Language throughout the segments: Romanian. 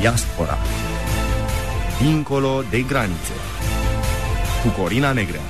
Diaspora. Dincolo de granițe. Cu Corina Negrea.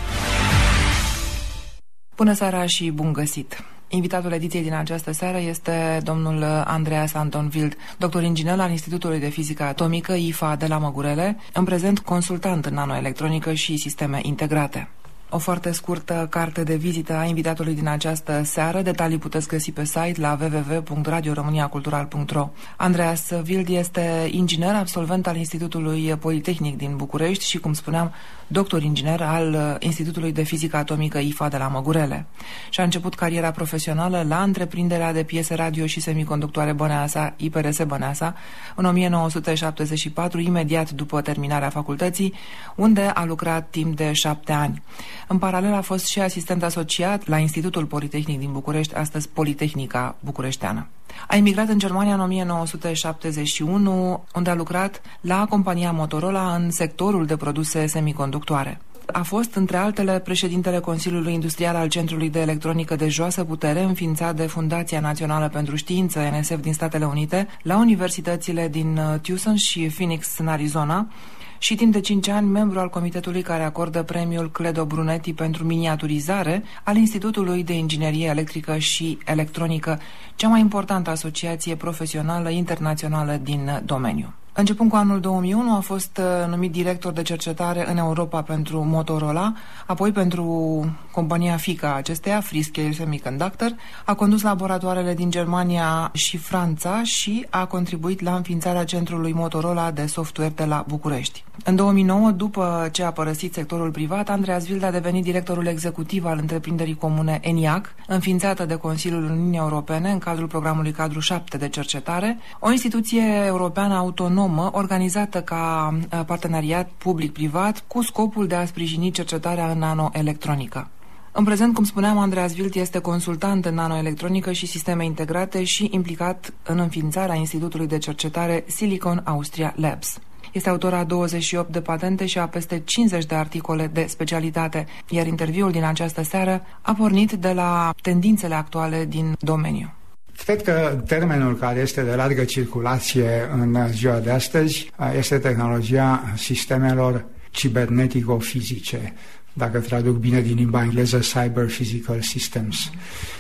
Bună seara și bun găsit! Invitatul ediției din această seară este domnul Andreas Anton Wild, doctor inginer al Institutului de Fizică Atomică IFA de la Măgurele, în prezent consultant în nanoelectronică și sisteme integrate. O foarte scurtă carte de vizită a invitatului din această seară. Detalii puteți găsi pe site la www.radioromaniacultural.ro. Andreas Wild este inginer, absolvent al Institutului Politehnic din București și, cum spuneam, doctor inginer al Institutului de Fizică Atomică IFA de la Măgurele. Și-a început cariera profesională la întreprinderea de piese radio și semiconductoare Băneasa, IPRS Băneasa, în 1974, imediat după terminarea facultății, unde a lucrat timp de 7 ani. În paralel a fost și asistent asociat la Institutul Politehnic din București, astăzi Politehnica Bucureșteană. A emigrat în Germania în 1971, unde a lucrat la compania Motorola în sectorul de produse semiconductoare. A fost, între altele, președintele Consiliului Industrial al Centrului de Electronică de Joasă Putere, înființat de Fundația Națională pentru Știință, NSF, din Statele Unite, la universitățile din Tucson și Phoenix, în Arizona, și timp de 5 ani membru al comitetului care acordă premiul Cledo Brunetti pentru miniaturizare al Institutului de Inginerie Electrică și Electronică, cea mai importantă asociație profesională internațională din domeniu. Începând cu anul 2001 a fost numit director de cercetare în Europa pentru Motorola, apoi pentru compania fiică a acesteia, Freescale Semiconductor, a condus laboratoarele din Germania și Franța și a contribuit la înființarea centrului Motorola de software de la București. În 2009, după ce a părăsit sectorul privat, Andreas Wild a devenit directorul executiv al întreprinderii comune ENIAC, înființată de Consiliul Uniunii Europene în cadrul programului cadru 7 de cercetare, o instituție europeană autonomă organizată ca parteneriat public-privat cu scopul de a sprijini cercetarea în nanoelectronică. În prezent, cum spuneam, Andreas Wild este consultant în nanoelectronică și sisteme integrate și implicat în înființarea Institutului de Cercetare Silicon Austria Labs. Este autor a 28 de patente și a peste 50 de articole de specialitate, iar interviul din această seară a pornit de la tendințele actuale din domeniu. Cred că termenul care este de largă circulație în ziua de astăzi este tehnologia sistemelor cibernetico-fizice, dacă traduc bine din limba engleză, Cyber Physical Systems.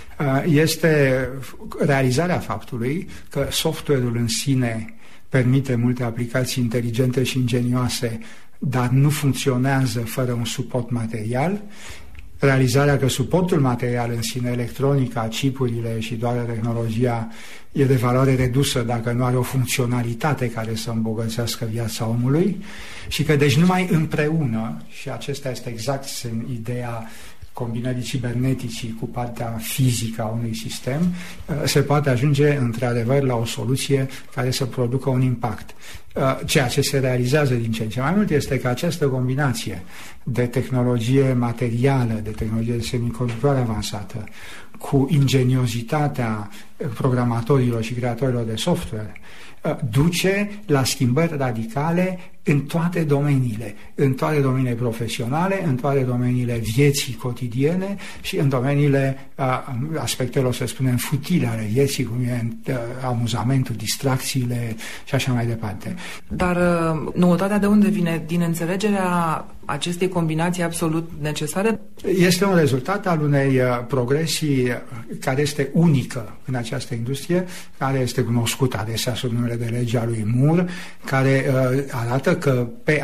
Este realizarea faptului că software-ul în sine permite multe aplicații inteligente și ingenioase, dar nu funcționează fără un suport material. Realizarea că suportul material în sine, electronica, chipurile și doar tehnologia, e de valoare redusă dacă nu are o funcționalitate care să îmbogățească viața omului și că deci numai împreună, și acesta este exact ideea combinării ciberneticii cu partea fizică a unui sistem, se poate ajunge într-adevăr la o soluție care să producă un impact. Ceea ce se realizează din ce în ce mai mult este că această combinație de tehnologie materială, de tehnologie de semiconductoare avansată, cu ingeniozitatea programatorilor și creatorilor de software, duce la schimbări radicale în toate domeniile profesionale, în toate domeniile vieții cotidiene și în domeniile aspectelor, să spunem, futile ale vieții, cum e amuzamentul, distracțiile și așa mai departe. Dar noutatea de unde vine? Din înțelegerea acestei combinații absolut necesare? Este un rezultat al unei progresii care este unică în această industrie, care este cunoscută adesea sub numele de legea lui Moore, care arată că pe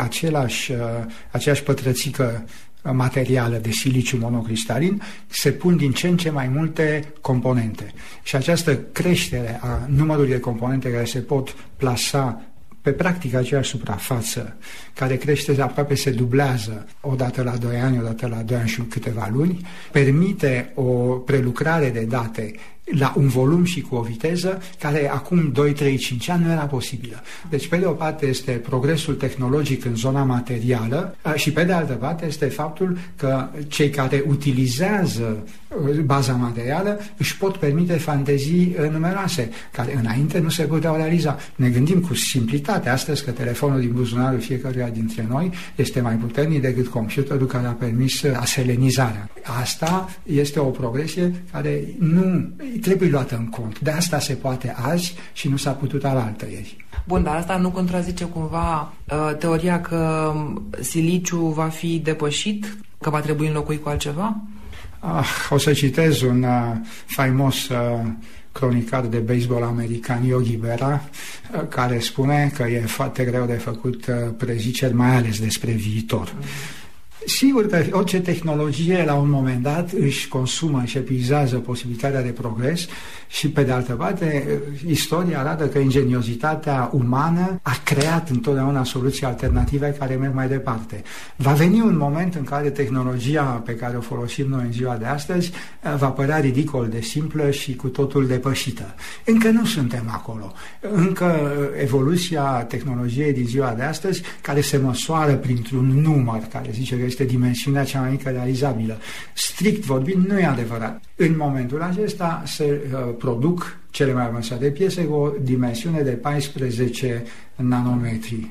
aceeași pătrățică materială de siliciu monocristalin se pun din ce în ce mai multe componente. Și această creștere a numărului de componente care se pot plasa pe practic aceeași suprafață, care crește, aproape se dublează odată la 2 ani, odată la 2 ani și câteva luni, permite o prelucrare de date la un volum și cu o viteză care acum 2, 3, 5 ani nu era posibilă. Deci, pe de o parte, este progresul tehnologic în zona materială și, pe de altă parte, este faptul că cei care utilizează baza materială își pot permite fantezii numeroase, care înainte nu se puteau realiza. Ne gândim cu simplitate astăzi că telefonul din buzunarul fiecăruia dintre noi este mai puternic decât computerul care a permis aselenizarea. Asta este o progresie care nu trebuie luată în cont. De asta se poate azi și nu s-a putut alaltăieri. Bun, dar asta nu contrazice cumva teoria că siliciu va fi depășit, că va trebui înlocuit cu altceva? O să citez un faimos cronicar de baseball american, Yogi Berra, care spune că e foarte greu de făcut preziceri, mai ales despre viitor. Sigur că orice tehnologie la un moment dat își consumă și epuizează posibilitatea de progres și, pe de altă parte, istoria arată că ingeniozitatea umană a creat întotdeauna soluții alternative care merg mai departe. Va veni un moment în care tehnologia pe care o folosim noi în ziua de astăzi va părea ridicol de simplă și cu totul depășită. Încă nu suntem acolo. Încă evoluția tehnologiei din ziua de astăzi, care se măsoară printr-un număr, care zice că este dimensiunea cea mai mică realizabilă. Strict vorbind, nu e adevărat. În momentul acesta se produc cele mai avansate piese cu o dimensiune de 14 nanometri.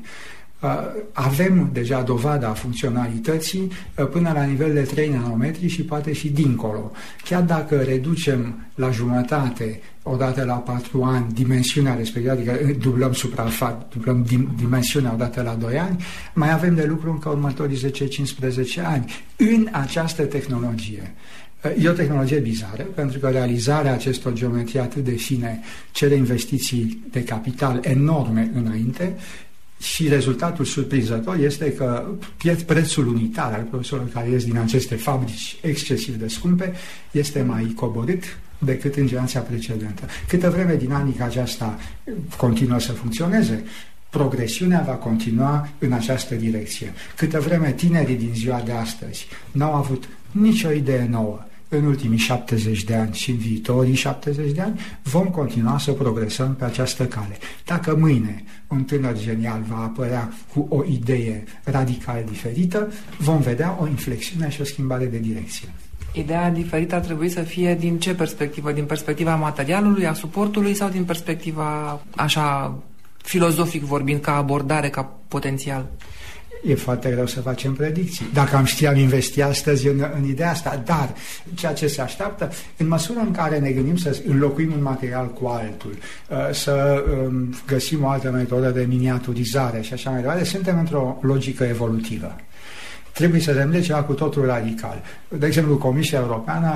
Avem deja dovada funcționalității până la nivel de 3 nanometri și poate și dincolo. Chiar dacă reducem la jumătate odată la 4 ani dimensiunea respectivă, adică dublăm dimensiunea odată la 2 ani, mai avem de lucru încă următorii 10-15 ani în această tehnologie. E o tehnologie bizară, pentru că realizarea acestor geometrii atât de fine cere investiții de capital enorme înainte. Și rezultatul surprinzător este că prețul unitar al produselor care ies din aceste fabrici excesiv de scumpe este mai coborât decât în generația precedentă. Câtă vreme dinamica aceasta continuă să funcționeze, progresiunea va continua în această direcție. Câtă vreme tinerii din ziua de astăzi n-au avut nicio idee nouă în ultimii 70 de ani și în viitorii 70 de ani, vom continua să progresăm pe această cale. Dacă mâine un tânăr genial va apărea cu o idee radical diferită, vom vedea o inflexiune și o schimbare de direcție. Ideea diferită ar trebui să fie din ce perspectivă? Din perspectiva materialului, a suportului sau din perspectiva, așa, filozofic vorbind, ca abordare, ca potențial? E foarte greu să facem predicții. Dacă am ști, am investi astăzi în ideea asta, dar ceea ce se așteaptă, în măsură în care ne gândim să înlocuim un material cu altul, să găsim o altă metodă de miniaturizare și așa mai departe, suntem într-o logică evolutivă. Trebuie să vedem ceva cu totul radical. De exemplu, Comisia Europeană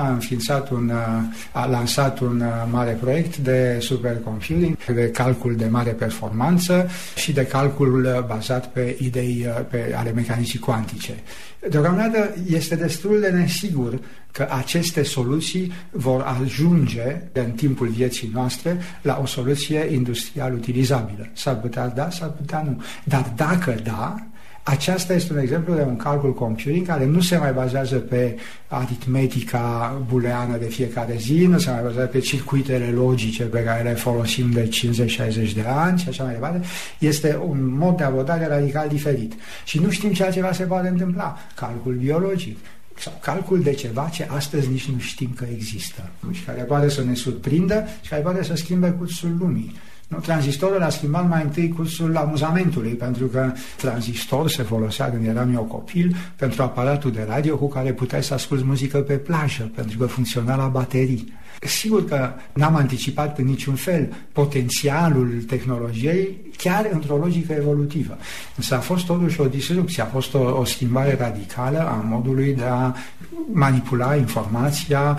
a lansat un mare proiect de supercomputing, de calcul de mare performanță și de calcul bazat pe idei ale mecanicii cuantice. Deocamdată este destul de nesigur că aceste soluții vor ajunge în timpul vieții noastre la o soluție industrial utilizabilă. S-ar putea da, s-ar putea nu. Dar dacă da, aceasta este un exemplu de un calcul computing care nu se mai bazează pe aritmetica booleană de fiecare zi, nu se mai bazează pe circuitele logice pe care le folosim de 50-60 de ani și așa mai departe. Este un mod de abordare radical diferit. Și nu știm ce altceva se poate întâmpla. Calcul biologic sau calcul de ceva ce astăzi nici nu știm că există și care poate să ne surprindă și care poate să schimbe cursul lumii. Tranzistorul a schimbat mai întâi cursul amuzamentului, pentru că tranzistor se folosea când eram eu copil pentru aparatul de radio cu care puteai să asculți muzică pe plajă, pentru că funcționa la baterii. Sigur că n-am anticipat în niciun fel potențialul tehnologiei, chiar într-o logică evolutivă. Însă a fost totuși o disrupție, a fost o schimbare radicală a modului de a manipula informația,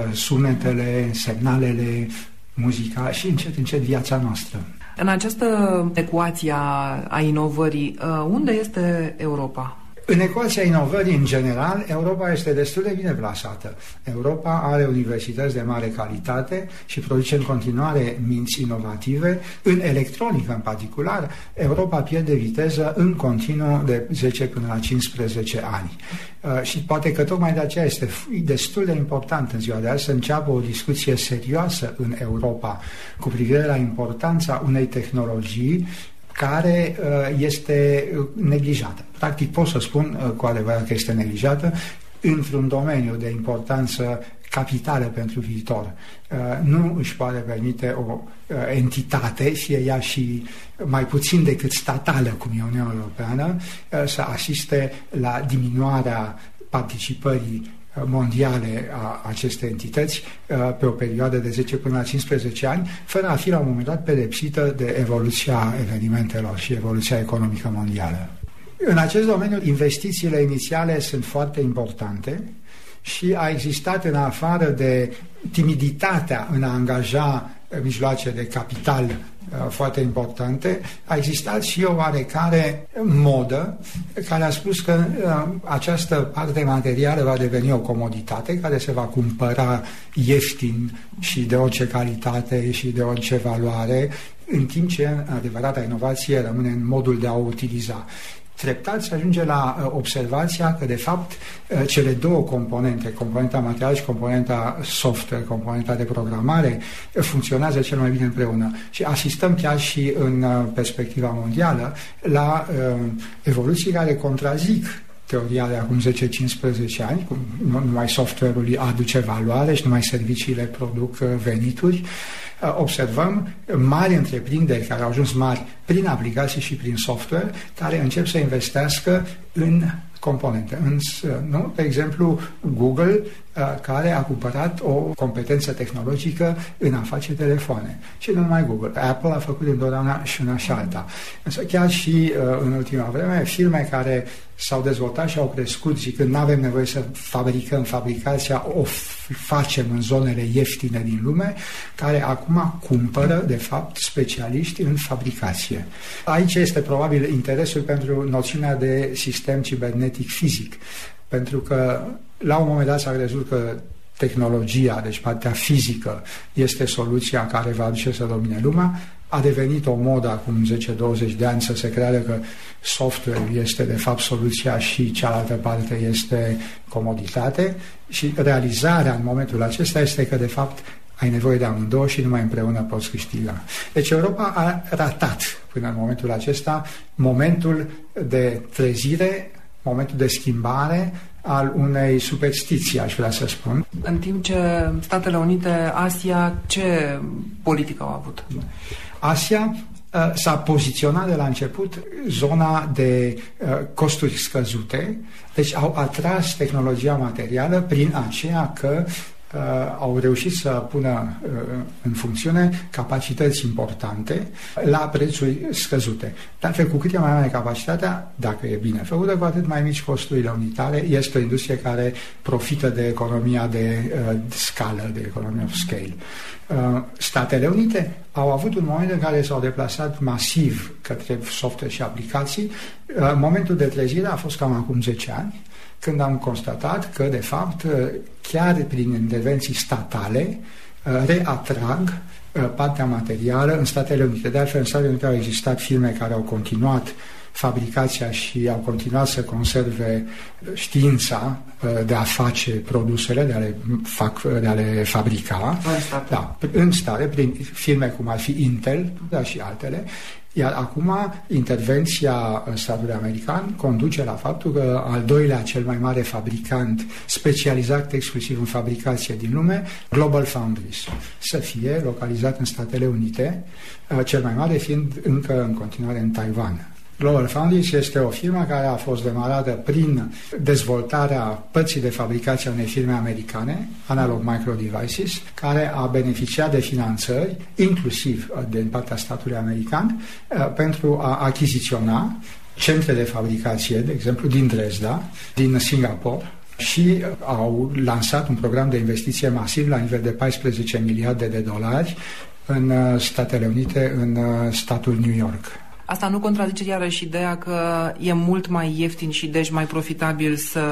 sunetele, semnalele, muzica și încet viața noastră. În această ecuație a inovării, unde este Europa? În ecuația inovării, în general, Europa este destul de bine plasată. Europa are universități de mare calitate și produce în continuare minți inovative. În electronică, în particular, Europa pierde viteză în continuu de 10 până la 15 ani. Și poate că tocmai de aceea este destul de important în ziua de azi să înceapă o discuție serioasă în Europa cu privire la importanța unei tehnologii care este neglijată. Practic pot să spun cu adevărat că este neglijată într-un domeniu de importanță capitală pentru viitor. Nu își poate permite o entitate, fie ea și mai puțin decât statală, cum e Uniunea Europeană, să asiste la diminuarea participării mondiale a acestei entități pe o perioadă de 10 până la 15 ani, fără a fi la un moment dat pedepsită de evoluția evenimentelor și evoluția economică mondială. În acest domeniu, investițiile inițiale sunt foarte importante și a existat, în afară de timiditatea în a angaja mijloace de capital foarte importante, a existat și o oarecare modă care a spus că această parte materială va deveni o comoditate care se va cumpăra ieftin și de orice calitate și de orice valoare, în timp ce adevărata inovație rămâne în modul de a o utiliza. Treptat se ajunge la observația că, de fapt, cele două componente, componenta materială și componenta software, componenta de programare, funcționează cel mai bine împreună. Și asistăm chiar și în perspectiva mondială la evoluții care contrazic teoria de acum 10-15 ani, cum numai software-ul aduce valoare și numai serviciile produc venituri. Observăm mari întreprinderi care au ajuns mari prin aplicații și prin software, care încep să investească în componente. Nu? De exemplu, Google, care a cumpărat o competență tehnologică în a face telefoane. Și nu numai Google. Apple a făcut întotdeauna și una și alta. Însă chiar și în ultima vreme, firme care s-au dezvoltat și au crescut și când nu avem nevoie să fabricăm, fabricația o facem în zonele ieftine din lume, care acum cumpără, de fapt, specialiști în fabricație. Aici este probabil interesul pentru noțiunea de sistem cibernetic fizic, pentru că la un moment dat s-a crezut că tehnologia, deci partea fizică, este soluția care va aduce să domine lumea. A devenit o modă acum 10-20 de ani să se creadă că software este de fapt soluția și cealaltă parte este comoditate și realizarea în momentul acesta este că de fapt ai nevoie de amândouă și numai împreună poți câștiga. Deci Europa a ratat până în momentul acesta momentul de trezire, momentul de schimbare al unei superstiții, aș vrea să spun. În timp ce Statele Unite, Asia, ce politică au avut? Asia s-a poziționat de la început zona de costuri scăzute, deci au atras tehnologia materială prin aceea că au reușit să pună în funcțiune capacități importante la prețuri scăzute. Dar cu cât e mai mare capacitatea, dacă e bine făcută, cu atât mai mici costurile unitare. Este o industrie care profită de economia de scală, de economia of scale. Statele Unite au avut un moment în care s-au deplasat masiv către software și aplicații. Momentul de trezire a fost cam acum 10 ani, când am constatat că, de fapt, chiar prin intervenții statale, reatrag partea materială în Statele Unite. De altfel, în Statele Unite au existat firme care au continuat fabricația și au continuat să conserve știința de a face produsele, de a le fabrica. În state, prin firme cum ar fi Intel, dar și altele. Iar acum intervenția statului american conduce la faptul că al doilea cel mai mare fabricant specializat exclusiv în fabricație din lume, Global Foundries, să fie localizat în Statele Unite, cel mai mare fiind încă în continuare în Taiwan. Global Foundries este o firmă care a fost demarată prin dezvoltarea părții de fabricație a unei firme americane, Analog Micro Devices, care a beneficiat de finanțări, inclusiv din partea statului american, pentru a achiziționa centre de fabricație, de exemplu, din Dresda, din Singapore, și au lansat un program de investiție masiv la nivel de 14 miliarde de dolari în Statele Unite, în statul New York. Asta nu contrazice iarăși ideea că e mult mai ieftin și deci mai profitabil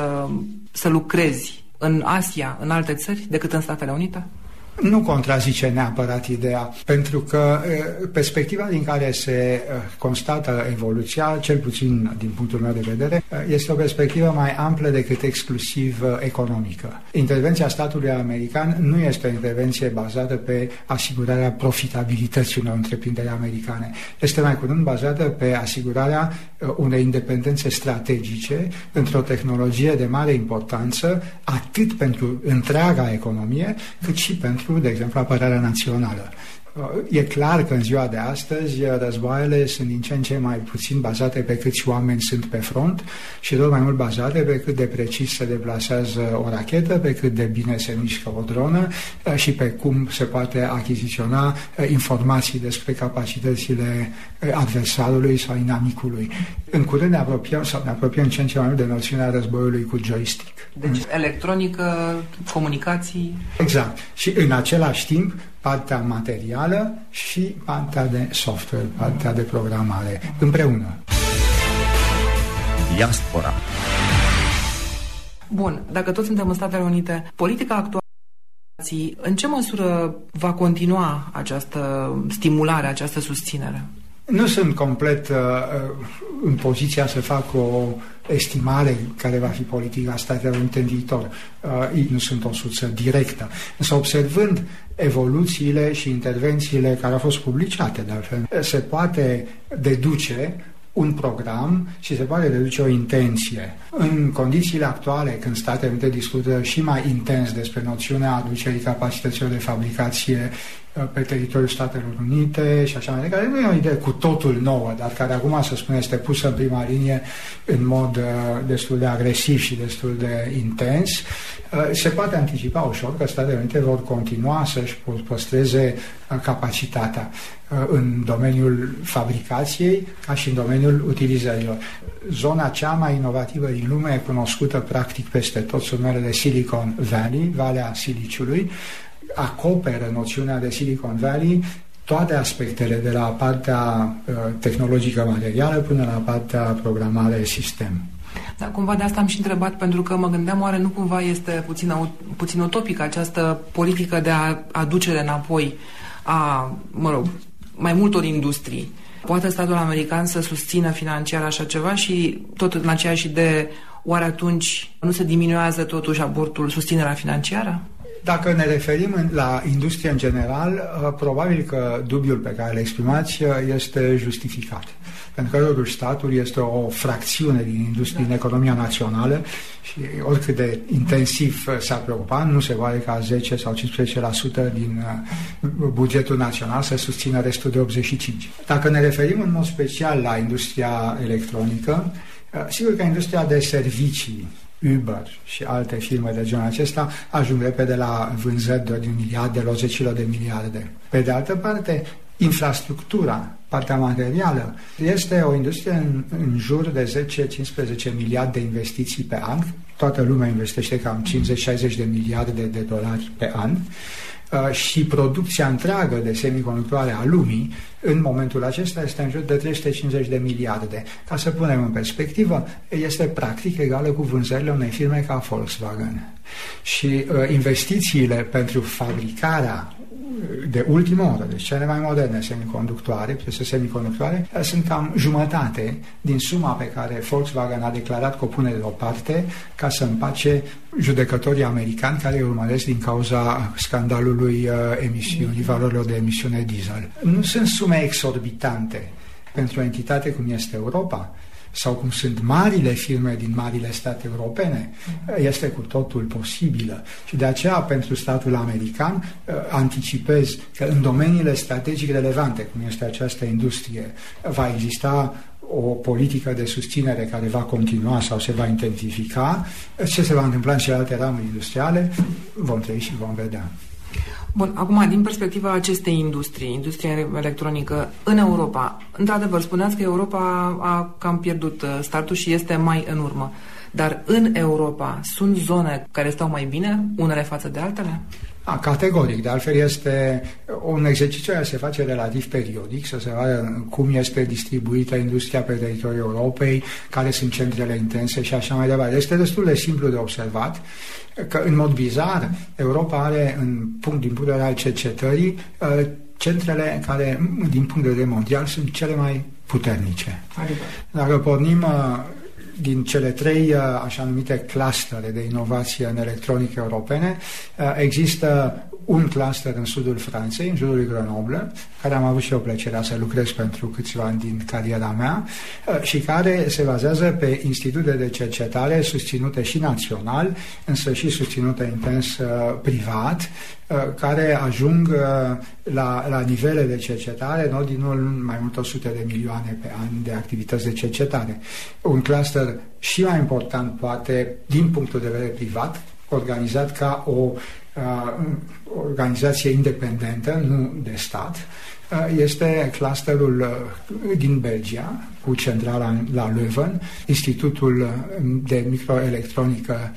să lucrezi în Asia, în alte țări, decât în Statele Unite? Nu contrazice neapărat ideea, pentru că perspectiva din care se constată evoluția, cel puțin din punctul meu de vedere, este o perspectivă mai amplă decât exclusiv economică. Intervenția statului american nu este o intervenție bazată pe asigurarea profitabilității unor întreprinderi americane. Este mai curând bazată pe asigurarea unei independențe strategice într-o tehnologie de mare importanță, atât pentru întreaga economie, cât și pentru, de exemplu, apărarea națională. E clar că în ziua de astăzi războaiele sunt din ce în ce mai puțin bazate pe câți oameni sunt pe front și tot mai mult bazate pe cât de precis se deplasează o rachetă, pe cât de bine se mișcă o dronă și pe cum se poate achiziționa informații despre capacitățile adversarului sau inamicului. În curând ne apropiem ce în ce mai mult de noțiunea războiului cu joystick. Deci electronică, comunicații... Exact. Și în același timp partea materială și partea de software, partea de programare, împreună. Diaspora. Bun, dacă toți suntem în Statele Unite, politica actuală, în ce măsură va continua această stimulare, această susținere? Nu sunt complet în poziția să fac o estimare care va fi politica Statelor Unite în viitor. Nu sunt o sursă directă. Însă observând evoluțiile și intervențiile care au fost publicate, de altfel, se poate deduce un program și se poate deduce o intenție. În condițiile actuale, când Statele Unite discută și mai intens despre noțiunea aducerii capacităților de fabricație pe teritoriul Statelor Unite și așa mai departe, care nu e o idee cu totul nouă, dar care acum, să spun, este pusă în prima linie în mod destul de agresiv și destul de intens, se poate anticipa ușor că Statele Unite vor continua să-și păstreze capacitatea în domeniul fabricației ca și în domeniul utilizărilor. Zona cea mai inovativă din lume e cunoscută practic peste tot sub numele de Silicon Valley, Valea Siliciului, acoperă noțiunea de Silicon Valley toate aspectele, de la partea tehnologică materială până la partea programare sistem. Da, cumva de asta am și întrebat, pentru că mă gândeam, oare nu cumva este puțin utopică această politică de a aducere înapoi a, mai multor industrii. Poate statul american să susțină financiar așa ceva și tot în aceeași idee, oare atunci nu se diminuează totuși aportul, susținerea financiară? Dacă ne referim la industrie în general, probabil că dubiul pe care îl exprimați este justificat. Pentru că totuși statul este o fracțiune din industrie, din economia națională și oricât de intensiv s-ar preocupa, nu se poate ca 10 sau 15% din bugetul național să susțină restul de 85%. Dacă ne referim în mod special la industria electronică, sigur că industria de servicii, Uber și alte firme de genul acesta ajung repede la vânzări de ordine miliarde, la zecilor de miliarde. Pe de altă parte, infrastructura, partea materială, este o industrie în jur de 10-15 miliarde de investiții pe an. Toată lumea investește cam 50-60 de miliarde de dolari pe an. Și producția întreagă de semiconductoare a lumii în momentul acesta este în jur de 350 de miliarde. Ca să punem în perspectivă, este practic egală cu vânzările unei firme ca Volkswagen. Și investițiile pentru fabricarea de ultimă oră, deci cele mai moderne piese semiconductoare, sunt cam jumătate din suma pe care Volkswagen a declarat că o pune deoparte ca să împace judecătorii americani care îi urmăresc din cauza scandalului emisiunii, valorilor de emisiune diesel. Nu sunt sume exorbitante pentru o entitate cum este Europa, sau cum sunt marile firme din marile state europene, este cu totul posibilă. Și de aceea, pentru statul american, anticipez că în domeniile strategic relevante, cum este această industrie, va exista o politică de susținere care va continua sau se va intensifica. Ce se va întâmpla în celelalte ramuri industriale, vom trăi și vom vedea. Bun, acum, din perspectiva acestei industrii, industria electronică, în Europa, într-adevăr, spuneați că Europa a cam pierdut startul și este mai în urmă. Dar în Europa sunt zone care stau mai bine, unele față de altele? Categoric, de altfel este un exercițiu care se face relativ periodic, să se vadă cum este distribuită industria pe teritoriul Europei, care sunt centrele intense și așa mai departe. Este destul de simplu de observat că, în mod bizar, Europa are, din punct de vedere al cercetării, centrele care, din punct de vedere mondial, sunt cele mai puternice. Dacă pornim din cele 3 așa numite clustere de inovație în electronică europene, există un cluster în sudul Franței, în jurul lui Grenoble, care am avut și eu plăcerea să lucrez pentru câțiva ani din cariera mea și care se bazează pe institute de cercetare susținute și național, însă și susținute intens privat, care ajung la nivele de cercetare în ordinul mai multor sute de milioane pe an de activități de cercetare. Un cluster și mai important, poate, din punctul de vedere privat, organizat ca o organizație independentă, nu de stat, este clusterul din Belgia, cu centrala la Leuven, Institutul de Microelectronică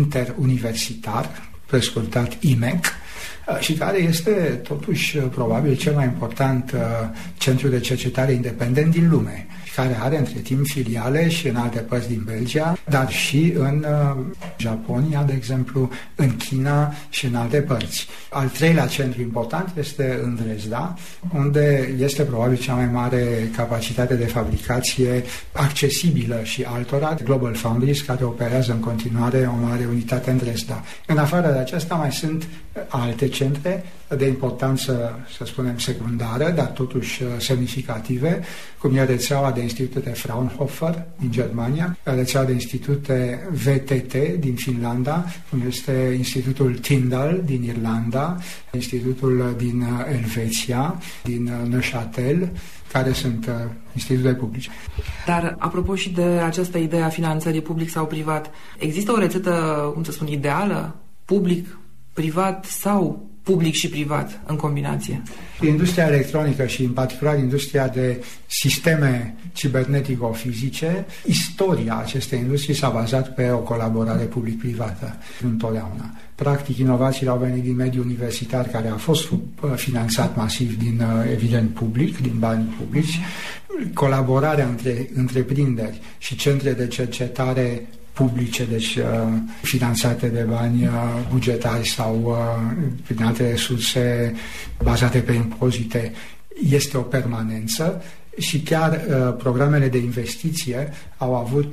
Interuniversitar, prescurtat IMEC, și care este totuși probabil cel mai important centru de cercetare independent din lume, care are între timp filiale și în alte părți din Belgia, dar și în Japonia, de exemplu, în China și în alte părți. Al treilea centru important este în Dresda, unde este probabil cea mai mare capacitate de fabricație accesibilă și altora, Global Foundries, care operează în continuare o mare unitate în Dresda. În afară de aceasta mai sunt alte centre de importanță, să spunem, secundară, dar totuși semnificative, cum e rețeaua de institute Fraunhofer din Germania, rețeaua de institute VTT din Finlanda, cum este Institutul Tyndall din Irlanda, Institutul din Elveția, din Neuchâtel, care sunt institute publice. Dar, apropo și de această idee a finanțării public sau privat, există o rețetă, cum să spun, ideală? Public, privat sau public și privat în combinație? Industria electronică și în particular industria de sisteme cibernetico-fizice, istoria acestei industrii s-a bazat pe o colaborare public-privată întotdeauna. Practic, inovațiile au venit din mediul universitar, care a fost finanțat masiv din, evident, public, din bani publici. Colaborarea între întreprinderi și centre de cercetare publice, deci finanțate de bani bugetari sau prin alte resurse bazate pe impozite, este o permanență și chiar programele de investiție au avut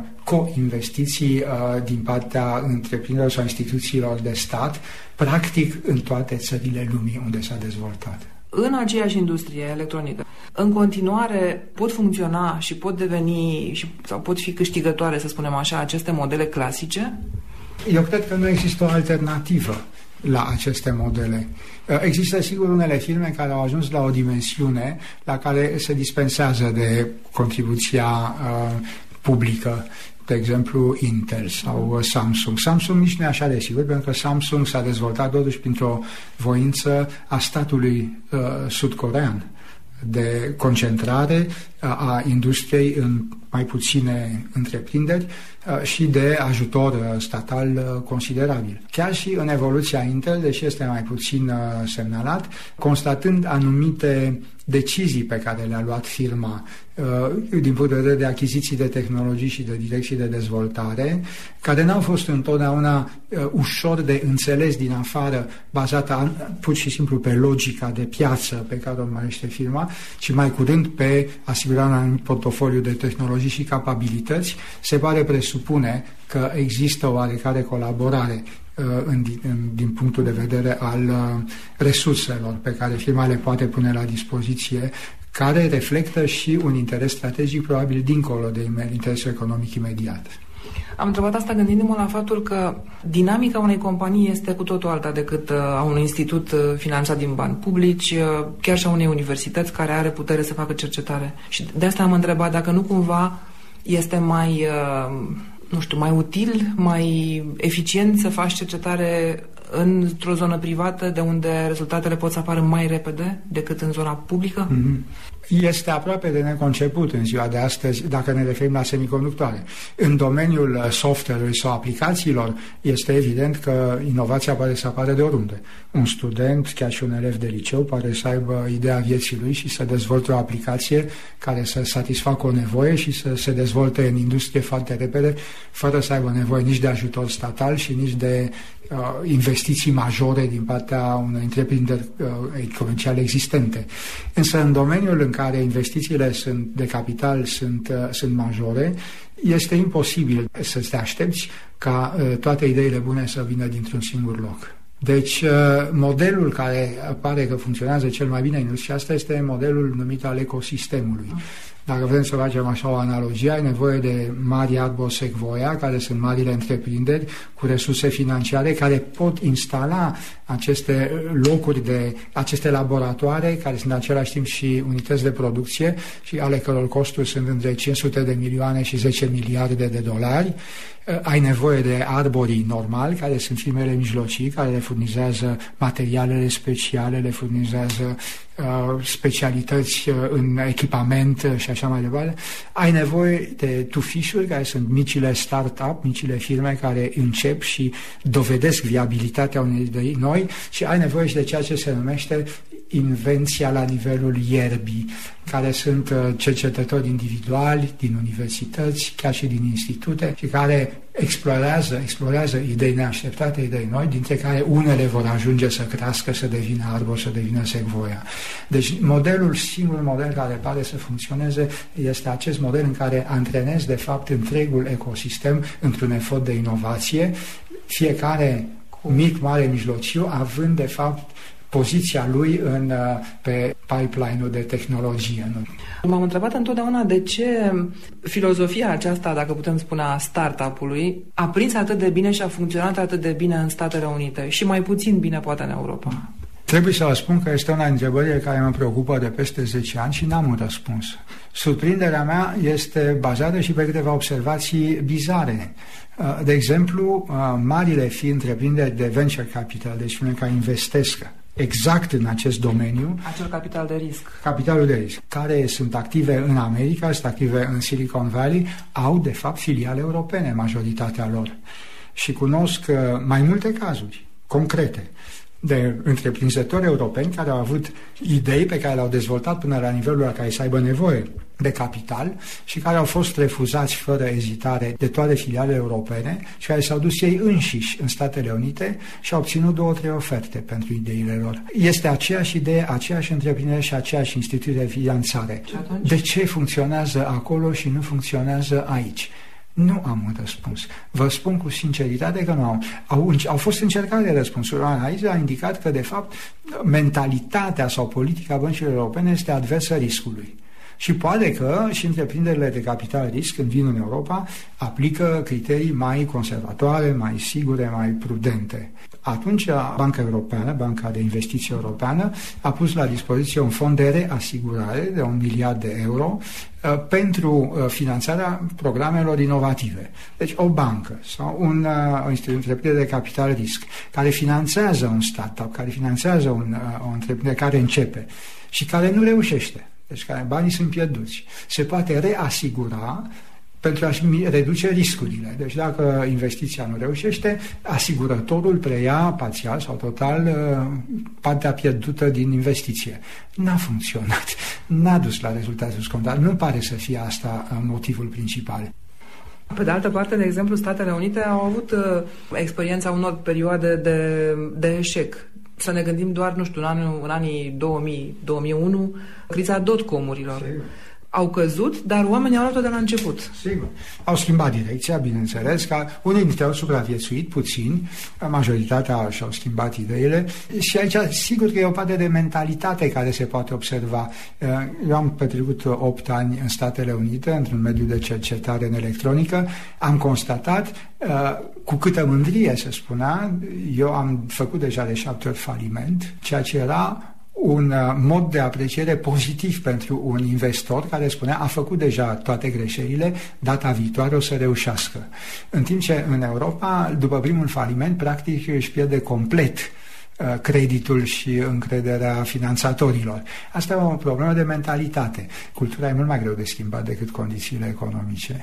co-investiții din partea întreprinderilor sau instituțiilor de stat, practic în toate țările lumii unde s-a dezvoltat. În aceeași industrie electronică, în continuare pot funcționa și pot deveni sau pot fi câștigătoare, să spunem așa, aceste modele clasice? Eu cred că nu există o alternativă la aceste modele. Există, sigur, unele firme care au ajuns la o dimensiune la care se dispensează de contribuția publică, de exemplu Intel sau Samsung. Samsung nici nu e așa de sigur, pentru că Samsung s-a dezvoltat totuși printr-o voință a statului sud-corean de concentrare a industriei în mai puține întreprinderi și de ajutor statal considerabil. Chiar și în evoluția Intel, deși este mai puțin semnalat, constatând anumite decizii pe care le-a luat firma din punct de vedere de achiziții de tehnologii și de direcții de dezvoltare, care n-au fost întotdeauna ușor de înțeles din afară, bazată pur și simplu pe logica de piață pe care o urmărește firma, ci mai curând pe asigurarea unui portofoliu de tehnologii și capabilități, se pare presupune că există o oarecare colaborare din punctul de vedere al resurselor pe care firma le poate pune la dispoziție, care reflectă și un interes strategic probabil dincolo de interesul economic imediat. Am întrebat asta gândindu-mă la faptul că dinamica unei companii este cu totul alta decât a unui institut finanțat din bani publici, chiar și a unei universități care are putere să facă cercetare. Și de asta am întrebat dacă nu cumva este mai mai util, mai eficient să faci cercetare într-o zonă privată, de unde rezultatele pot să apară mai repede decât în zona publică? Este aproape de neconceput în ziua de astăzi dacă ne referim la semiconductoare. În domeniul software-ului sau aplicațiilor este evident că inovația poate să apară de oriunde. Un student, chiar și un elev de liceu, poate să aibă ideea vieții lui și să dezvolte o aplicație care să satisfacă o nevoie și să se dezvolte în industrie foarte repede, fără să aibă nevoie nici de ajutor statal și nici de investiții majore din partea unor întreprinderi comerciale existente. Însă în domeniul în care investițiile de capital sunt majore, este imposibil să te aștepți ca toate ideile bune să vină dintr-un singur loc. Deci, modelul care pare că funcționează cel mai bine în industria asta este modelul numit al ecosistemului. Dacă vrem să facem așa o analogie, ai nevoie de mari arbori secvoia, care sunt marile întreprinderi cu resurse financiare, care pot instala aceste locuri aceste laboratoare, care sunt în același timp și unități de producție și ale căror costuri sunt între 500 de milioane și 10 miliarde de dolari. Ai nevoie de arborii normali, care sunt firmele mijlocii, care le furnizează materialele speciale, le furnizează specialități în echipament și așa mai departe. Ai nevoie de tufișuri, care sunt micile start-up, micile firme care încep și dovedesc viabilitatea unei idei noi, și ai nevoie și de ceea ce se numește invenția la nivelul ierbii, care sunt cercetători individuali din universități, chiar și din institute, și care explorează idei neașteptate, idei noi, dintre care unele vor ajunge să crească, să devină arbor, să devină secvoia. Deci singurul model care pare să funcționeze este acest model în care antrenezi de fapt întregul ecosistem într-un efort de inovație, fiecare mic, mare, mijlociu, având de fapt poziția lui pe pipeline-ul de tehnologie. M-am întrebat întotdeauna de ce filozofia aceasta, dacă putem spune, a startup-ului a prins atât de bine și a funcționat atât de bine în Statele Unite și mai puțin bine poate în Europa. Trebuie să vă spun că este una dintre întrebările care mă preocupă de peste 10 ani și n-am un răspuns. Surprinderea mea este bazată și pe câteva observații bizare. De exemplu, marile întreprinderi de venture capital, deci firme care investesc exact în acest domeniu. Acel capital de risc. Capitalul de risc, care sunt active în America, sunt active în Silicon Valley, au de fapt filiale europene, majoritatea lor. Și cunosc mai multe cazuri concrete de întreprinzători europeni care au avut idei pe care le-au dezvoltat până la nivelul la care să aibă nevoie de capital și care au fost refuzați fără ezitare de toate filialele europene și care s-au dus ei înșiși în Statele Unite și au obținut 2-3 oferte pentru ideile lor. Este aceeași idee, aceeași întreprindere și aceeași instituție de finanțare. De ce funcționează acolo și nu funcționează aici? Nu am un răspuns. Vă spun cu sinceritate că nu au fost încercate de răspunsuri. Aici a indicat că, de fapt, mentalitatea sau politica băncilor europene este adversă riscului. Și poate că și întreprinderile de capital risc, când vin în Europa, aplică criterii mai conservatoare, mai sigure, mai prudente. Atunci Banca Europeană, Banca de Investiții Europeană, a pus la dispoziție un fond de reasigurare de 1 miliard de euro pentru finanțarea programelor inovative. Deci o bancă sau o întreprindere de capital risc care finanțează un startup, care finanțează o întreprindere care începe și care nu reușește, deci care banii sunt pierduți, se poate reasigura pentru a-și reduce riscurile. Deci dacă investiția nu reușește, asigurătorul preia parțial sau total partea pierdută din investiție. N-a funcționat, n-a dus la rezultatul scontat. Nu pare să fie asta motivul principal. Pe de altă parte, de exemplu, Statele Unite au avut experiența unor perioade de eșec. Să ne gândim doar, nu știu, în anii 2000-2001, criza dot-comurilor. Au căzut, dar oamenii au luat-o de la început. Sigur. Au schimbat direcția, bineînțeles, că unii dintre ei au supraviețuit puțin, majoritatea și-au schimbat ideile și aici sigur că e o parte de mentalitate care se poate observa. Eu am petrecut 8 ani în Statele Unite, într-un mediu de cercetare în electronică, am constatat cu câtă mândrie, se spunea, eu am făcut deja de 7 ori faliment, ceea ce era un mod de apreciere pozitiv pentru un investor care spunea a făcut deja toate greșelile, data viitoare o să reușească. În timp ce în Europa, după primul faliment, practic își pierde complet creditul și încrederea finanțatorilor. Asta e o problemă de mentalitate. Cultura e mult mai greu de schimbat decât condițiile economice.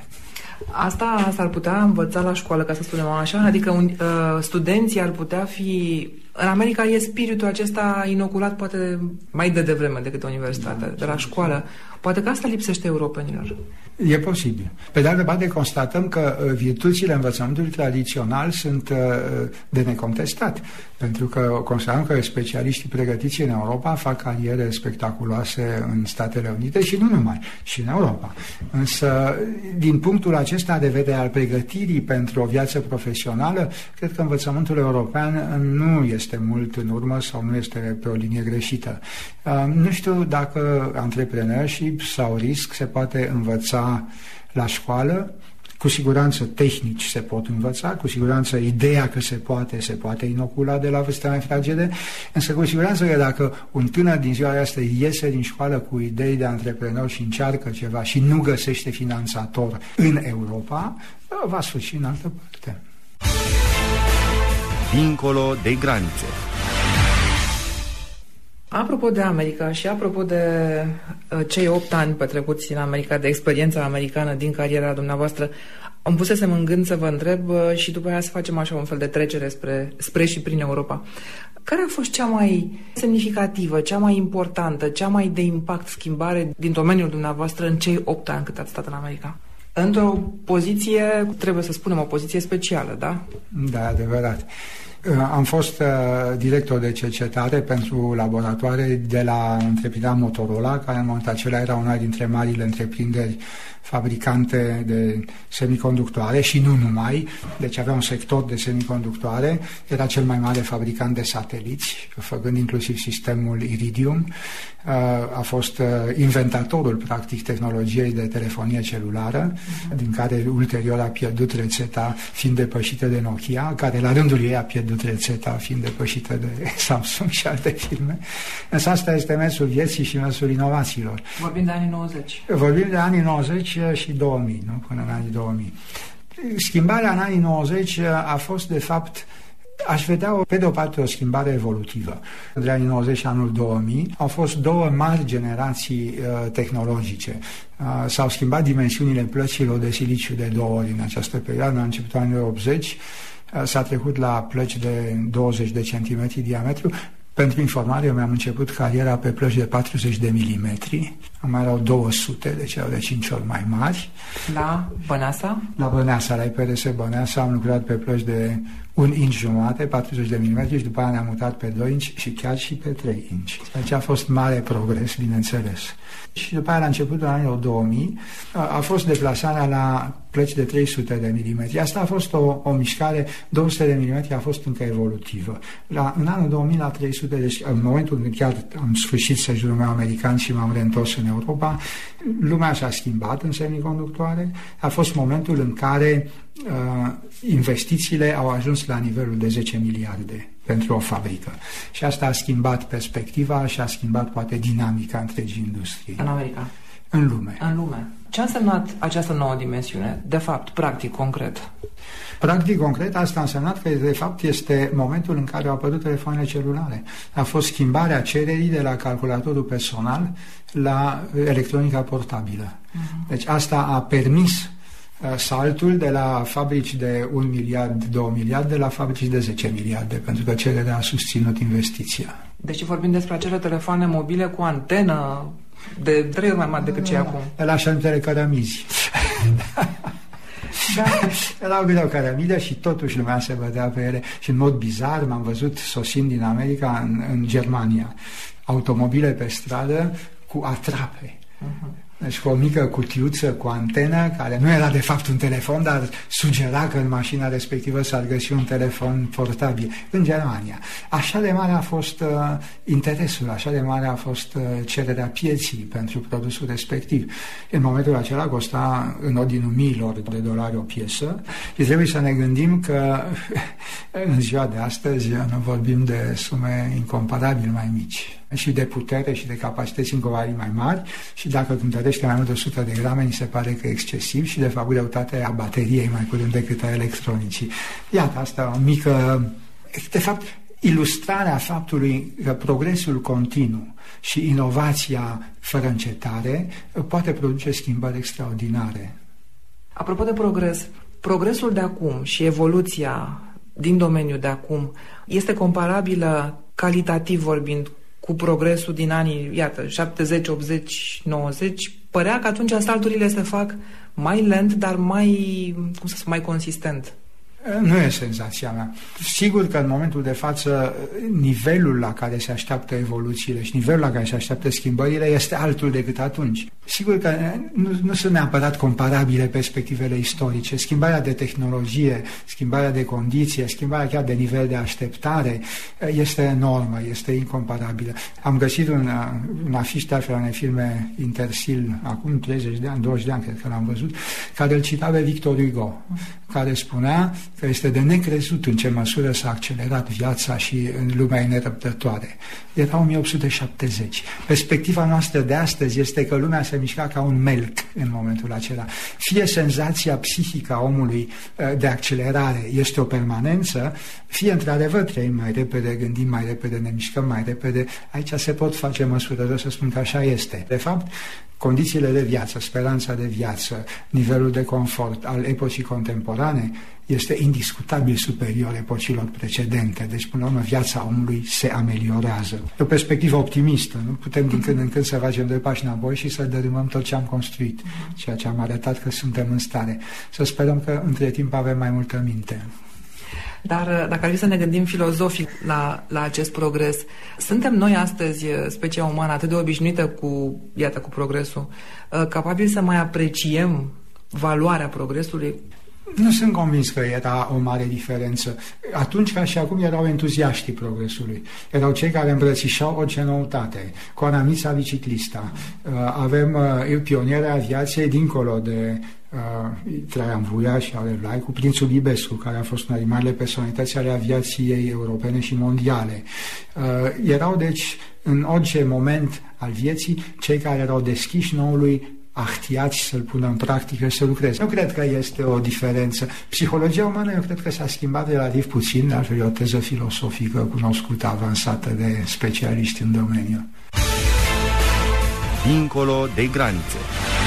Asta s-ar putea învăța la școală, ca să spunem așa, adică studenții ar putea fi... În America e spiritul acesta inoculat poate mai devreme decât universitatea, de la școală. Poate că asta lipsește europenilor. E posibil. Pe de altă parte, constatăm că virtuțile învățământului tradițional sunt de necontestat, pentru că considerăm că specialiștii pregătiți în Europa fac cariere spectaculoase în Statele Unite și nu numai, și în Europa. Însă, din punctul acesta de vedere al pregătirii pentru o viață profesională, cred că învățământul european nu este este mult în urmă sau nu este pe o linie greșită. Nu știu dacă antrepreneurship sau risc se poate învăța la școală. Cu siguranță tehnici se pot învăța, cu siguranță ideea că se poate inocula de la vârste mai fragede, însă cu siguranță că dacă un tânăr din ziua de astăzi iese din școală cu idei de antreprenor și încearcă ceva și nu găsește finanțator în Europa, va sfârși în altă parte. Dincolo de granițe. Apropo de America și apropo de cei 8 ani petrecuți în America, de experiența americană din cariera dumneavoastră, îmi pusesem în gând să vă întreb și după aia să facem așa un fel de trecere spre și prin Europa. Care a fost cea mai semnificativă, cea mai importantă, cea mai de impact schimbare din domeniul dumneavoastră în cei 8 ani cât ați stat în America? Într-o poziție, trebuie să spunem, o poziție specială, da? Da, adevărat. Am fost director de cercetare pentru laboratoare de la întreprinderea Motorola, care în momentul acela era una dintre marile întreprinderi fabricante de semiconductoare și nu numai, deci avea un sector de semiconductoare, era cel mai mare fabricant de sateliți, făcând inclusiv sistemul Iridium, a fost inventatorul, practic, tehnologiei de telefonie celulară, din care ulterior a pierdut rețeta fiind depășită de Nokia, care la rândul ei a pierdut rețeta fiind depășită de Samsung și alte firme. Însă asta este mersul vieții și mersul inovațiilor. Vorbim de anii 90. Vorbim de anii 90 și 2000, nu? Până în anii 2000. Schimbarea în anii 90 a fost, de fapt, aș vedea, pe de o parte, o schimbare evolutivă. Între anii 90 și anul 2000 au fost două mari generații tehnologice. S-au schimbat dimensiunile plăcilor de siliciu de 2 ori în această perioadă. La începutul anilor 80 s-a trecut la plăci de 20 de centimetri diametru. Pentru informare, eu mi-am început cariera pe plăci de 40 de milimetri. Mai erau 200, deci erau de 5 ori mai mari. La Băneasa? La Băneasa, la IPRS Băneasa, am lucrat pe plăci de 1,5 inch, 40 de milimetri, și după aia ne-am mutat pe 2 inch și chiar și pe 3 inch. Deci a fost mare progres, bineînțeles. Și după aia, la începutul anilor 2000, a fost deplasarea la plăci de 300 de milimetri. Asta a fost o mișcare, 200 de milimetri a fost încă evolutivă. În anul 2000 la 300, deci în momentul când chiar am sfârșit sejurul meu american și m-am reîntors în Europa, lumea s-a schimbat în semiconductoare. A fost momentul în care investițiile au ajuns la nivelul de 10 miliarde pentru o fabrică. Și asta a schimbat perspectiva și a schimbat poate dinamica întregii industrii. În America? În lume. În lume. Ce a însemnat această nouă dimensiune, de fapt, practic, concret? Practic, concret, asta a însemnat că, de fapt, este momentul în care au apărut telefoanele celulare. A fost schimbarea cererii de la calculatorul personal la electronica portabilă. Deci asta a permis saltul de la fabrici de 1 miliard, 2 miliarde la fabrici de 10 miliarde, pentru că cererea a susținut investiția. Deci vorbim despre acele telefoane mobile cu antenă de 3 ori mai mari decât cei acum. La așa numitele cărămizi. Da. Erau greu cărămidă și totuși lumea se bătea pe ele. Și în mod bizar m-am văzut sosind din America în Germania automobile pe stradă cu atrape. Deci cu o mică cutiuță cu antenă, care nu era de fapt un telefon, dar sugera că în mașina respectivă s-ar găsi un telefon portabil. În Germania. Așa de mare a fost interesul, așa de mare a fost cererea pieții pentru produsul respectiv. În momentul acela costa în ordinul miilor de dolari o piesă și trebuie să ne gândim că în ziua de astăzi nu vorbim de sume incomparabil mai mici. Și de putere și de capacități încă mai mari, și dacă cântărește mai mult de 100 de grame, ni se pare că e excesiv, și de fapt greutatea a bateriei mai curând decât a electronicii. Iată, asta o mică, de fapt, ilustrarea faptului că progresul continuu și inovația fără încetare poate produce schimbări extraordinare. Apropo de progres, progresul de acum și evoluția din domeniul de acum este comparabilă, calitativ vorbind, cu progresul din anii, iată, 70, 80, 90, părea că atunci salturile se fac mai lent, dar mai, mai consistent. Nu e senzația mea. Sigur că în momentul de față nivelul la care se așteaptă evoluțiile și nivelul la care se așteaptă schimbările este altul decât atunci. Sigur că nu sunt neapărat comparabile perspectivele istorice. Schimbarea de tehnologie, schimbarea de condiție, schimbarea chiar de nivel de așteptare este enormă, este incomparabilă. Am găsit un afiș de altfel unei firme Intersil acum 30 de ani, 20 de ani cred că l-am văzut, care îl cita pe Victor Hugo, care spunea că este de necrezut în ce măsură s-a accelerat viața și în lumea e nerăbdătoare. Era 1870. Perspectiva noastră de astăzi este că lumea se mișca ca un melc în momentul acela. Fie senzația psihică a omului de accelerare este o permanență, fie într-adevăr trăim mai repede, gândim mai repede, ne mișcăm mai repede. Aici se pot face măsurări, să spun că așa este. De fapt, condițiile de viață, speranța de viață, nivelul de confort al epocii contemporane este indiscutabil superior epocilor precedente. Deci, până la urmă, viața omului se ameliorează. E o perspectivă optimistă. Nu putem din când în când să facem doi pași înapoi și să dărâmăm tot ce am construit, ceea ce am arătat că suntem în stare. Să sperăm că între timp avem mai multă minte. Dar dacă ar fi să ne gândim filozofic la acest progres, suntem noi astăzi, specia umană, atât de obișnuită cu progresul, capabili să mai apreciem valoarea progresului? Nu sunt convins că era o mare diferență. Atunci ca și acum erau entuziaștii progresului. Erau cei care îmbrățișau orice noutate. Conamița biciclista. Avem pionierea aviației dincolo de Traian Vuia și Ale Vlaicu, prințul Libescu, care a fost una din marile personalități ale aviației europene și mondiale. Erau, deci, în orice moment al vieții, cei care erau deschiși noului, ahtiați să-l pună în practică și să lucreze. Nu cred că este o diferență. Psihologia umană, eu cred că s-a schimbat relativ puțin, dar e o teză filosofică cunoscută, avansată de specialiști în domeniu. Dincolo de granițe.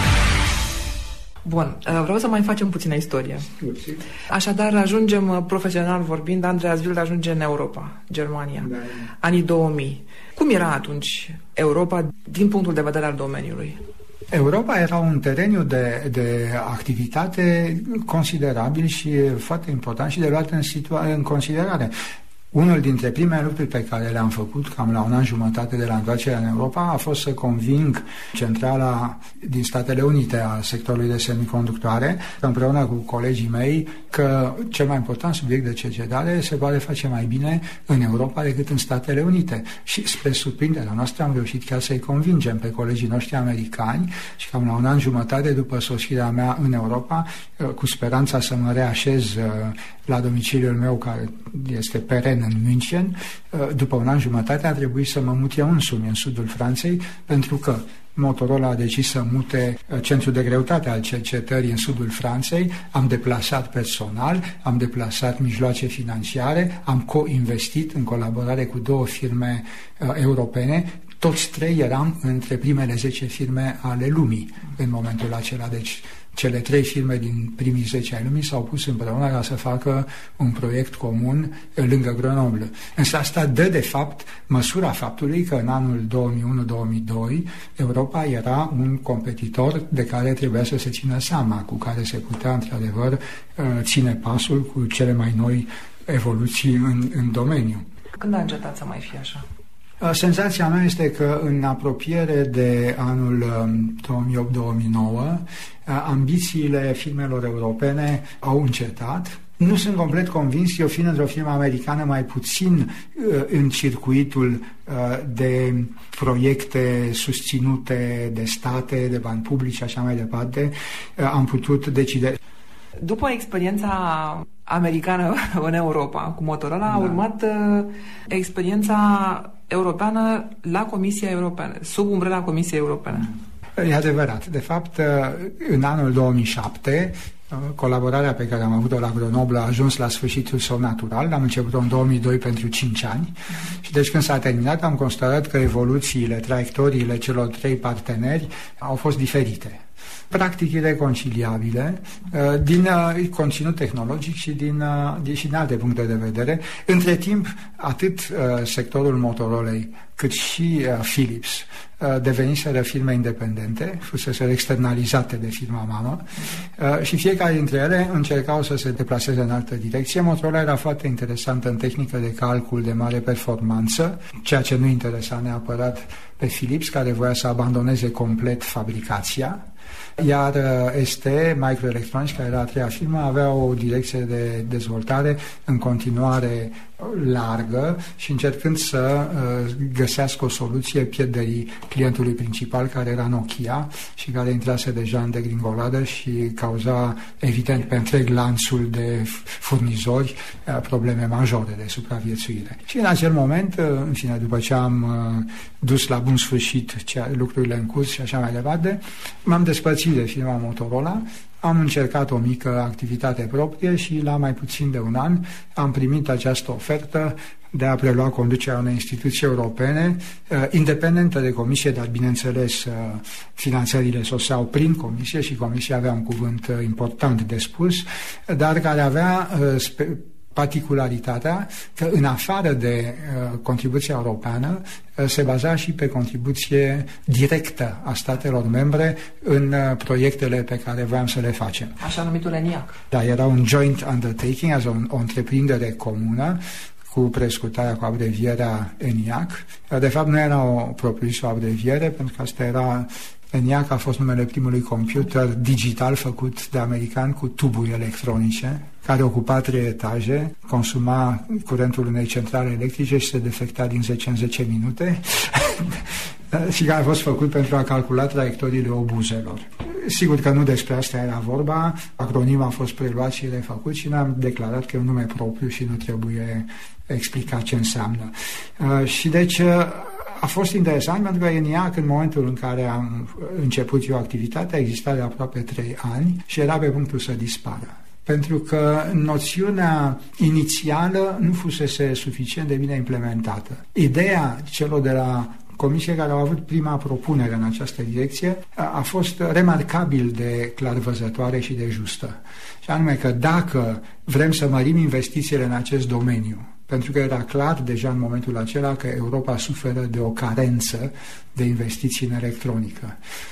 Bun, vreau să mai facem puțină istorie. Așadar, ajungem, profesional vorbind, Andreas Wild ajunge în Europa, Germania, anii 2000. Cum era atunci Europa din punctul de vedere al domeniului? Europa era un teren de activitate considerabil și foarte important și de luat în considerare. Unul dintre primele lucruri pe care le-am făcut, cam la un an jumătate de la întoarcerea în Europa, a fost să conving centrala din Statele Unite a sectorului de semiconductoare, împreună cu colegii mei, că cel mai important subiect de cercetare se poate face mai bine în Europa decât în Statele Unite. Și spre surprinderea noastră am reușit chiar să-i convingem pe colegii noștri americani și cam la un an jumătate după sosirea mea în Europa, cu speranța să mă reașez la domiciliul meu, care este peren în München, după un an jumătate a trebuit să mă mut eu însumi în sudul Franței, pentru că Motorola a decis să mute centrul de greutate al cercetării în sudul Franței, am deplasat personal, am deplasat mijloace financiare, am co-investit în colaborare cu 2 firme europene. Toți 3 eram între primele 10 firme ale lumii în momentul acela, deci cele 3 firme din primii 10 ai lumii s-au pus împreună ca să facă un proiect comun lângă Grenoble. Însă asta dă, de fapt, măsura faptului că în anul 2001-2002 Europa era un competitor de care trebuia să se țină seama, cu care se putea, într-adevăr, ține pasul cu cele mai noi evoluții în domeniu. Când a încetat să mai fie așa? Senzația mea este că în apropiere de anul 2008-2009 ambițiile firmelor europene au încetat. Nu sunt complet convins, eu fiind într-o firmă americană mai puțin în circuitul de proiecte susținute de state, de bani publici și așa mai departe, am putut decide. După experiența americană în Europa cu Motorola, a urmat experiența europeană la Comisia Europeană, sub umbrela Comisiei Europene. E adevărat. De fapt, în anul 2007, colaborarea pe care am avut-o la Grenoble a ajuns la sfârșitul său natural. Am început-o în 2002 pentru 5 ani și deci când s-a terminat am constatat că evoluțiile, traiectoriile celor 3 parteneri au fost diferite. practic ireconciliabile din conținut tehnologic și din alte puncte de vedere. Între timp, atât sectorul Motorolei cât și Philips deveniseră firme independente, fuseseră externalizate de firma mamă și fiecare dintre ele încercau să se deplaseze în altă direcție. Motorola era foarte interesantă în tehnică de calcul de mare performanță, ceea ce nu interesa neapărat pe Philips, care voia să abandoneze complet fabricația. Iar ST, Microelectronics, care era a treia firmă, avea o direcție de dezvoltare în continuare largă și încercând să găsească o soluție pierderii clientului principal, care era Nokia și care intrase deja în degringoladă și cauza, evident, pe întreg lanțul de furnizori probleme majore de supraviețuire. Și în acel moment, în fine, după ce am dus la bun sfârșit lucrurile în curs și așa mai departe, m-am despărțit de firma Motorola, am încercat o mică activitate proprie și la mai puțin de un an am primit această ofertă de a prelua conducerea unei instituții europene independentă de comisie, dar bineînțeles finanțările soseau prin comisie și comisia avea un cuvânt important de spus, dar care avea particularitatea că în afară de contribuția europeană se baza și pe contribuție directă a statelor membre în proiectele pe care voiam să le facem. Așa numitul ENIAC. Da, era un joint undertaking, o întreprindere comună cu prescurtarea, cu abrevierea ENIAC. De fapt nu era o propriu-zisă abreviere, pentru că asta era... ENIAC a fost numele primului computer digital făcut de americani cu tuburi electronice, care ocupa 3 etaje, consuma curentul unei centrale electrice și se defecta din 10 în 10 minute și care a fost făcut pentru a calcula traiectoriile obuzelor. Sigur că nu despre asta era vorba, acronimul a fost preluat și refăcut și ne-am declarat că e un nume propriu și nu trebuie explicat ce înseamnă. Și deci... a fost interesant pentru că ENIAC, în momentul în care am început eu activitatea, exista de aproape 3 ani și era pe punctul să dispară. Pentru că noțiunea inițială nu fusese suficient de bine implementată. Ideea celor de la comisie care au avut prima propunere în această direcție a fost remarcabil de clarvăzătoare și de justă. Și anume că dacă vrem să mărim investițiile în acest domeniu, pentru că era clar deja în momentul acela că Europa suferă de o carență de investiții în electronică.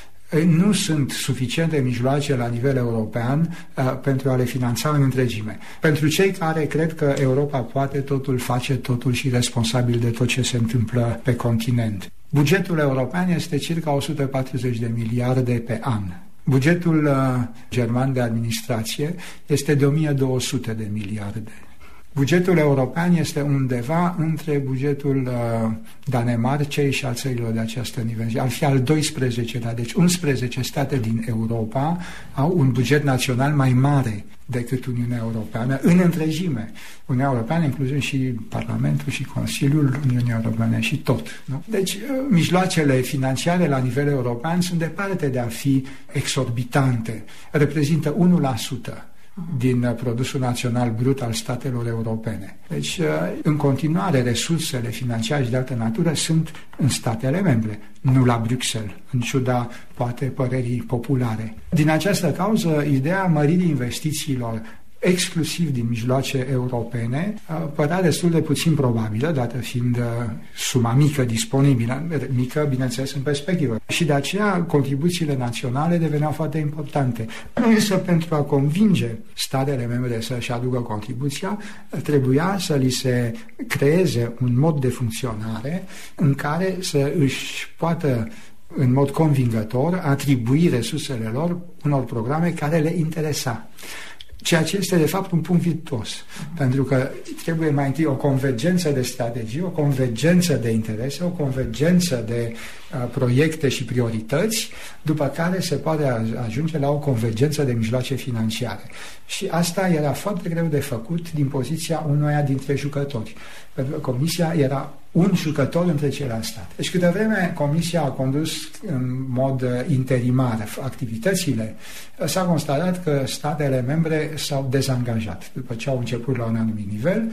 Nu sunt suficiente mijloace la nivel european pentru a le finanța în întregime. Pentru cei care cred că Europa poate totul, face totul și responsabil de tot ce se întâmplă pe continent. Bugetul european este circa 140 de miliarde pe an. Bugetul german de administrație este de 1200 de miliarde. Bugetul european este undeva între bugetul Danemarcei și al țărilor de această nivel. Ar fi al 12-lea, deci 11 state din Europa au un buget național mai mare decât Uniunea Europeană în întregime. Uniunea Europeană incluzând și Parlamentul și Consiliul Uniunii Europene și tot. Nu? Deci mijloacele financiare la nivel european sunt departe de a fi exorbitante. Reprezintă 1% din produsul național brut al statelor europene. Deci, în continuare, resursele financiare și de altă natură sunt în statele membre, nu la Bruxelles, în ciuda, poate, părerii populare. Din această cauză, ideea măririi investițiilor exclusiv din mijloace europene părea destul de puțin probabilă, dată fiind suma mică disponibilă, mică, bineînțeles, în perspectivă. Și de aceea contribuțiile naționale deveneau foarte importante. Însă, pentru a convinge statele membre să-și aducă contribuția, trebuia să li se creeze un mod de funcționare în care să își poată în mod convingător atribui resursele lor unor programe care le interesa. Ceea ce este, de fapt, un punct virtuos. Pentru că trebuie mai întâi o convergență de strategii, o convergență de interese, o convergență de proiecte și priorități, după care se poate ajunge la o convergență de mijloace financiare. Și asta era foarte greu de făcut din poziția unuia dintre jucători. Pentru că Comisia era un jucător între ceilalți state. Deci câtă vreme Comisia a condus în mod interimar activitățile, s-a constatat că statele membre s-au dezangajat. După ce au început la un anumit nivel,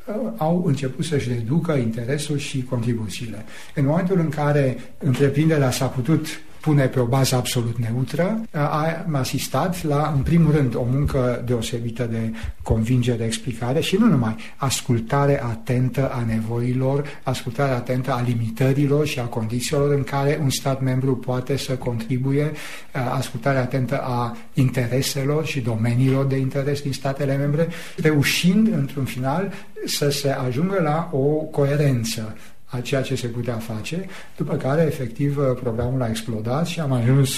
au început să-și reducă interesul și contribuțiile. În momentul în care întreprinderea s-a putut pune pe o bază absolut neutră, am asistat la, în primul rând, o muncă deosebită de convingere, explicare și nu numai, ascultare atentă a nevoilor, ascultare atentă a limitărilor și a condițiilor în care un stat membru poate să contribuie, ascultare atentă a intereselor și domeniilor de interes din statele membre, reușind, într-un final, să se ajungă la o coerență a ceea ce se putea face, după care, efectiv, programul a explodat și am ajuns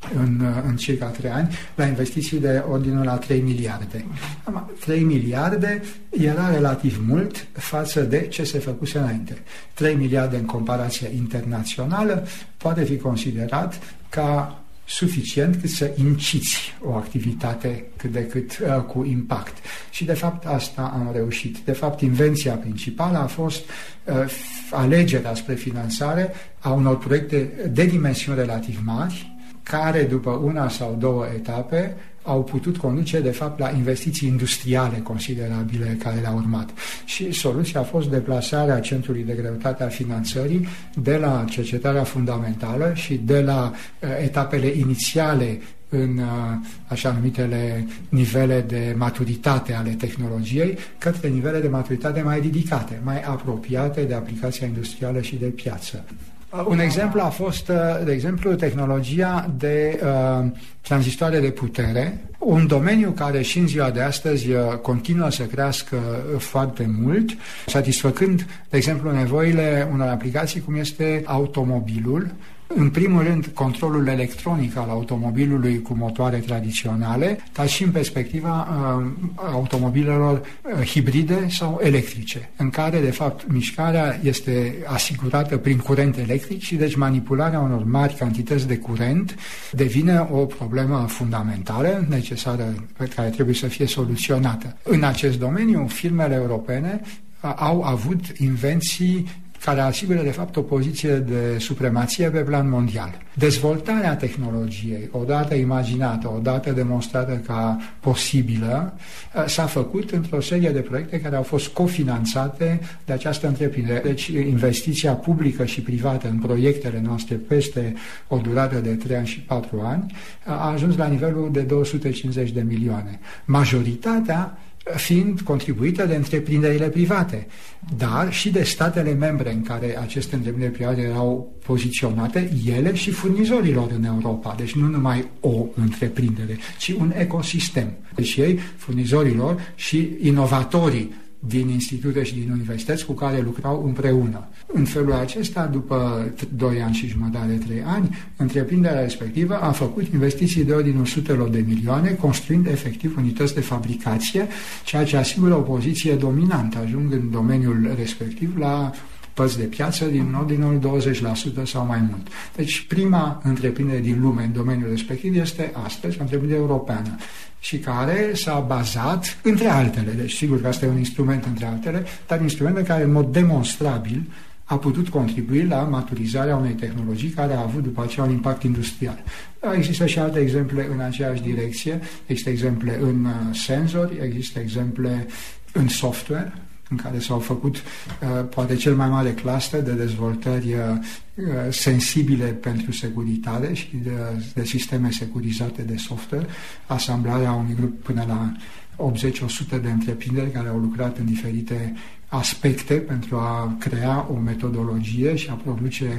în circa 3 ani la investiții de ordinul la 3 miliarde. 3 miliarde era relativ mult față de ce se făcuse înainte. 3 miliarde în comparație internațională poate fi considerat ca suficient cât să inciți o activitate cât de cât cu impact. Și de fapt asta am reușit. De fapt invenția principală a fost alegerea spre finanțare a unor proiecte de dimensiuni relativ mari, care după una sau două etape au putut conduce de fapt la investiții industriale considerabile care le-au urmat. Și soluția a fost deplasarea centrului de greutate a finanțării de la cercetarea fundamentală și de la etapele inițiale în așa numitele nivele de maturitate ale tehnologiei către nivele de maturitate mai ridicate, mai apropiate de aplicația industrială și de piață. Un exemplu a fost, de exemplu, tehnologia de tranzistoare de putere, un domeniu care și în ziua de astăzi continuă să crească foarte mult, satisfăcând, de exemplu, nevoile unor aplicații cum este automobilul. În primul rând, controlul electronic al automobilului cu motoare tradiționale, dar și în perspectiva automobilelor hibride sau electrice, în care, de fapt, mișcarea este asigurată prin curent electric și, deci, manipularea unor mari cantități de curent devine o problemă fundamentală, necesară, care trebuie să fie soluționată. În acest domeniu, firmele europene au avut invenții care asigură, de fapt, o poziție de supremație pe plan mondial. Dezvoltarea tehnologiei, odată imaginată, odată demonstrată ca posibilă, s-a făcut într-o serie de proiecte care au fost cofinanțate de această întreprindere. Deci, investiția publică și privată în proiectele noastre peste o durată de 3 ani și 4 ani a ajuns la nivelul de 250 de milioane. Majoritatea fiind contribuită de întreprinderile private, dar și de statele membre în care aceste întreprinderi private erau poziționate, ele și furnizorilor în Europa. Deci nu numai o întreprindere, ci un ecosistem. Deci ei, furnizorilor și inovatorii din institute și din universități cu care lucrau împreună. În felul acesta, după 2 ani și jumătate, 3 ani, întreprinderea respectivă a făcut investiții de ordinul sutelor de milioane, construind efectiv unități de fabricație, ceea ce asigură o poziție dominantă, ajung în domeniul respectiv la părți de piață din ordinul 20% sau mai mult. Deci prima întreprindere din lume în domeniul respectiv este astăzi o întreprindere europeană și care s-a bazat, între altele, deci sigur că asta e un instrument între altele, dar instrumente care în mod demonstrabil a putut contribui la maturizarea unei tehnologii care a avut după aceea un impact industrial. Există și alte exemple în aceeași direcție, există exemple în senzori, există exemple în software, în care s-au făcut poate cel mai mare cluster de dezvoltări sensibile pentru securitate și de sisteme securizate de software, asamblarea unui grup până la 80-100 de întreprinderi care au lucrat în diferite aspecte pentru a crea o metodologie și a produce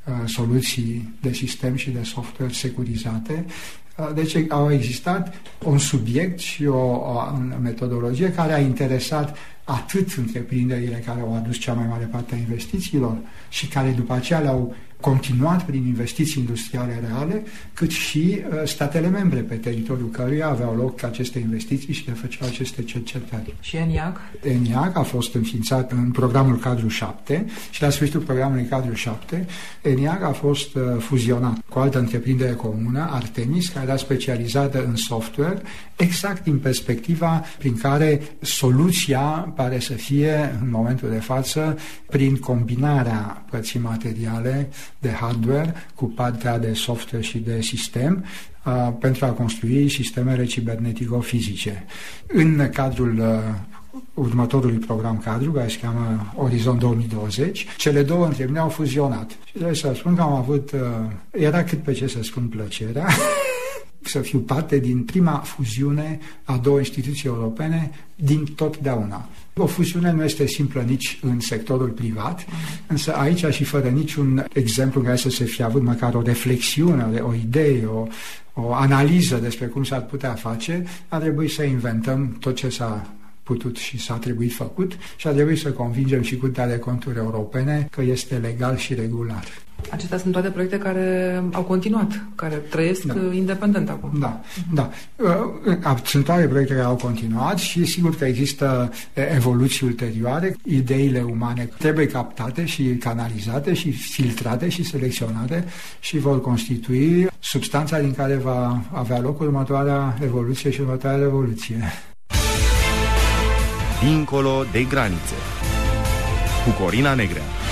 soluții de sistem și de software securizate. Deci au existat un subiect și o metodologie care a interesat atât întreprinderile care au adus cea mai mare parte a investițiilor și care după aceea le-au continuat prin investiții industriale reale, cât și statele membre pe teritoriul căruia aveau loc aceste investiții și le făceau aceste cercetări. Și ENIAC? ENIAC a fost înființat în programul Cadru 7 și la sfârșitul programului Cadru 7 ENIAC a fost fuzionat cu o altă întreprindere comună, Artemis, care era specializată în software, exact din perspectiva prin care soluția pare să fie, în momentul de față, prin combinarea părții materiale de hardware cu partea de software și de sistem pentru a construi sistemele cibernetico-fizice. În cadrul următorului program cadru, care se cheamă Orizont 2020. Cele două întreprinderi au fuzionat. Și trebuie să spun că am avut, era cât pe ce să spun plăcerea, să fiu parte din prima fuziune a două instituții europene din totdeauna. O fuziune nu este simplă nici în sectorul privat, însă aici și fără niciun exemplu în care să se fie avut măcar o reflexiune, o idee, o analiză despre cum s-ar putea face, a trebuit să inventăm tot ce s-a putut și s-a trebuit făcut și a trebuit să convingem și Curtea de Conturi Europene că este legal și regular. Acestea sunt toate proiecte care au continuat, care trăiesc independent acum. Da. Sunt toate proiecte care au continuat și sigur că există evoluții ulterioare. Ideile umane trebuie captate și canalizate și filtrate și selecționate și vor constitui substanța din care va avea loc următoarea evoluție și următoarea revoluție. Dincolo de granițe, cu Corina Negrea.